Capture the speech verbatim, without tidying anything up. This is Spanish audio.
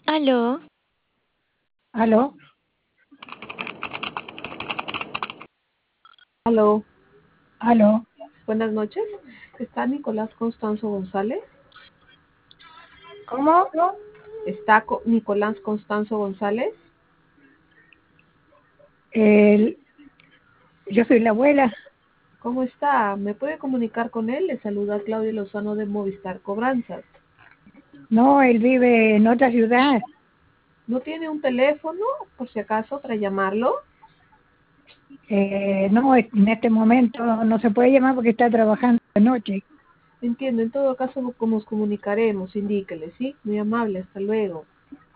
Aló, ¿Aló? Aló, ¿Aló? buenas noches. ¿Está Nicolás Constanzo González? ¿Cómo? ¿Está Co- Nicolás Constanzo González? El- yo soy la abuela. ¿Cómo está? ¿Me puede comunicar con él? Le saluda Claudia Lozano de Movistar Cobranzas. No, él vive en otra ciudad. ¿No tiene un teléfono, por si acaso, para llamarlo? Eh, no, en este momento no se puede llamar porque está trabajando de noche. Entiendo, en todo caso nos comunicaremos, indíquele, ¿sí? Muy amable, hasta luego.